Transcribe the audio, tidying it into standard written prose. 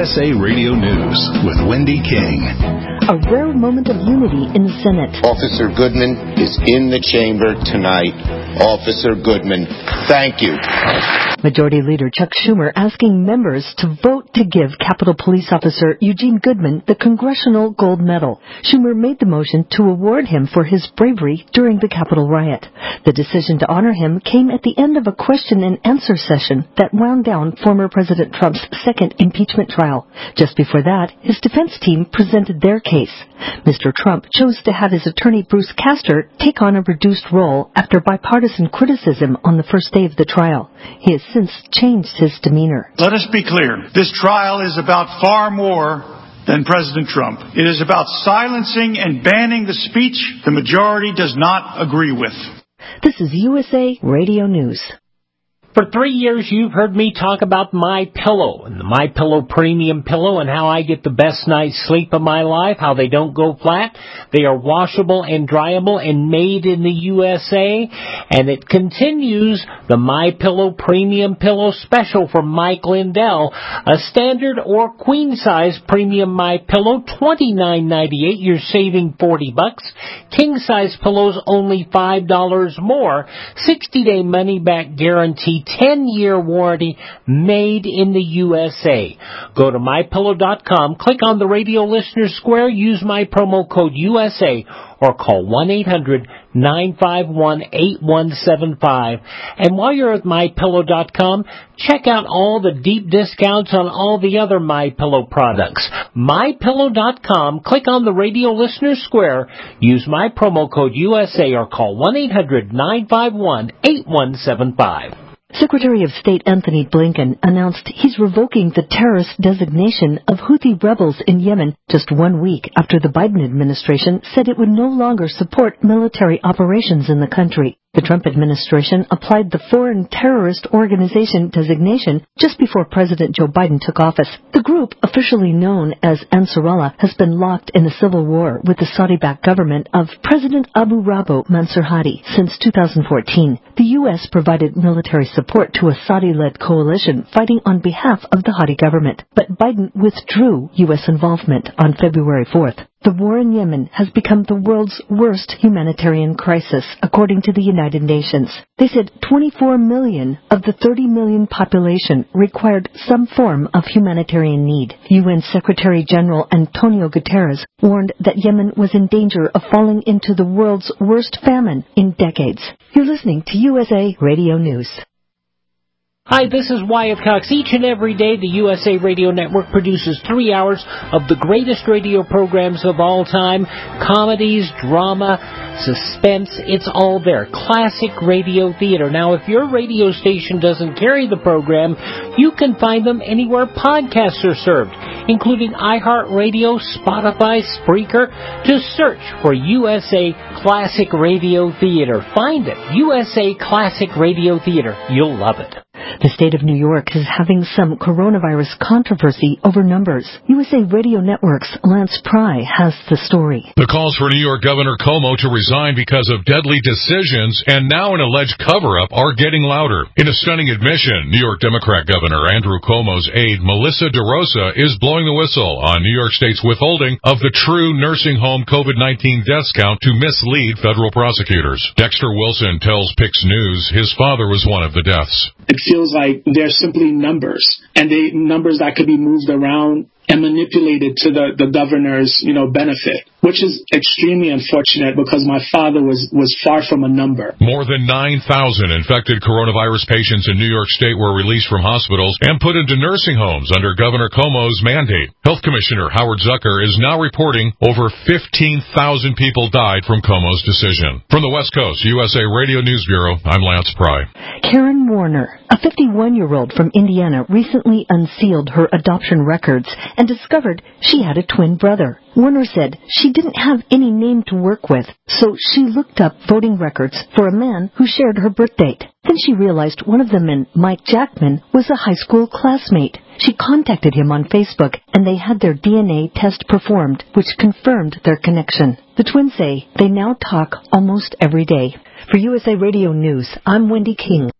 USA Radio News with Wendy King. A rare moment of unity in the Senate. Officer Goodman is in the chamber tonight. Officer Goodman, thank you. Majority Leader Chuck Schumer asking members to vote to give Capitol Police Officer Eugene Goodman the Congressional Gold Medal. Schumer made the motion to award him for his bravery during the Capitol riot. The decision to honor him came at the end of a question and answer session that wound down former President Trump's second impeachment trial. Just before that, his defense team presented their case. Mr. Trump chose to have his attorney Bruce Castor take on a reduced role after bipartisan criticism on the first day of the trial. He has since changed his demeanor. Let us be clear. This trial is about far more than President Trump. It is about silencing and banning the speech the majority does not agree with. This is USA Radio News. For 3 years, you've heard me talk about MyPillow and the MyPillow Premium Pillow and how I get the best night's sleep of my life, how they don't go flat. They are washable and dryable and made in the USA. And it continues the MyPillow Premium Pillow special from Mike Lindell. A standard or queen-size premium MyPillow, $29.98. You're saving $40. King-size pillows, only $5 more. 60-day money-back guarantee. 10-year warranty, made in the USA. Go to MyPillow.com, click on the Radio Listener Square, use my promo code USA, or call 1-800-951-8175. And while you're at MyPillow.com, check out all the deep discounts on all the other MyPillow products. MyPillow.com, click on the Radio Listener Square, use my promo code USA, or call 1-800-951-8175. Secretary of State Anthony Blinken announced he's revoking the terrorist designation of Houthi rebels in Yemen just 1 week after the Biden administration said it would no longer support military operations in the country. The Trump administration applied the Foreign Terrorist Organization designation just before President Joe Biden took office. The group, officially known as Ansarallah, has been locked in a civil war with the Saudi-backed government of President Abu Rabo Mansur Hadi since 2014. The U.S. provided military support to a Saudi-led coalition fighting on behalf of the Hadi government, but Biden withdrew U.S. involvement on February 4th. The war in Yemen has become the world's worst humanitarian crisis, according to the United Nations. They said 24 million of the 30 million population required some form of humanitarian need. UN Secretary General Antonio Guterres warned that Yemen was in danger of falling into the world's worst famine in decades. You're listening to USA Radio News. Hi, this is Wyatt Cox. Each and every day, the USA Radio Network produces 3 hours of the greatest radio programs of all time. Comedies, drama, suspense, it's all there. Classic radio theater. Now, if your radio station doesn't carry the program, you can find them anywhere podcasts are served, including iHeartRadio, Spotify, Spreaker. Just search for USA Classic Radio Theater. Find it. USA Classic Radio Theater. You'll love it. The state of New York is having some coronavirus controversy over numbers. USA Radio Network's Lance Pry has the story. The calls for New York Governor Cuomo to resign because of deadly decisions and now an alleged cover-up are getting louder. In a stunning admission, New York Democrat Governor Andrew Cuomo's aide, Melissa DeRosa, is blowing the whistle on New York State's withholding of the true nursing home COVID-19 deaths count to mislead federal prosecutors. Dexter Wilson tells Pix News his father was one of the deaths. It feels like they're simply numbers, and numbers that could be moved around and manipulated to the governor's, benefit, which is extremely unfortunate because my father was far from a number. More than 9,000 infected coronavirus patients in New York State were released from hospitals and put into nursing homes under Governor Cuomo's mandate. Health Commissioner Howard Zucker is now reporting over 15,000 people died from Cuomo's decision. From the West Coast, USA Radio News Bureau, I'm Lance Pry. Karen Warner, a 51-year-old from Indiana, recently unsealed her adoption records and discovered she had a twin brother. Warner said she didn't have any name to work with, so she looked up voting records for a man who shared her birth date. Then she realized one of the men, Mike Jackman, was a high school classmate. She contacted him on Facebook, and they had their DNA test performed, which confirmed their connection. The twins say they now talk almost every day. For USA Radio News, I'm Wendy King.